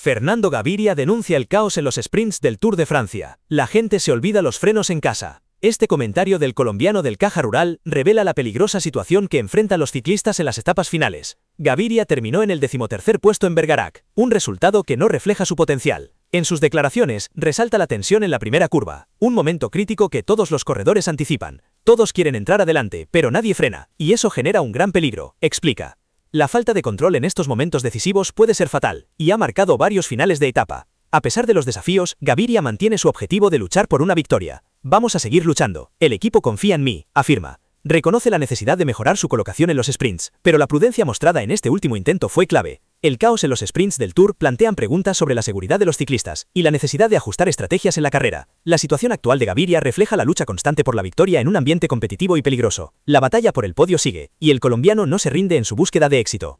Fernando Gaviria denuncia el caos en los sprints del Tour de Francia. La gente se olvida los frenos en casa. Este comentario del colombiano del Caja Rural revela la peligrosa situación que enfrentan los ciclistas en las etapas finales. Gaviria terminó en el 13º puesto en Bergerac, un resultado que no refleja su potencial. En sus declaraciones, resalta la tensión en la primera curva, un momento crítico que todos los corredores anticipan. Todos quieren entrar adelante, pero nadie frena, y eso genera un gran peligro, explica. La falta de control en estos momentos decisivos puede ser fatal, y ha marcado varios finales de etapa. A pesar de los desafíos, Gaviria mantiene su objetivo de luchar por una victoria. Vamos a seguir luchando, el equipo confía en mí, afirma. Reconoce la necesidad de mejorar su colocación en los sprints, pero la prudencia mostrada en este último intento fue clave. El caos en los sprints del Tour plantean preguntas sobre la seguridad de los ciclistas y la necesidad de ajustar estrategias en la carrera. La situación actual de Gaviria refleja la lucha constante por la victoria en un ambiente competitivo y peligroso. La batalla por el podio sigue, y el colombiano no se rinde en su búsqueda de éxito.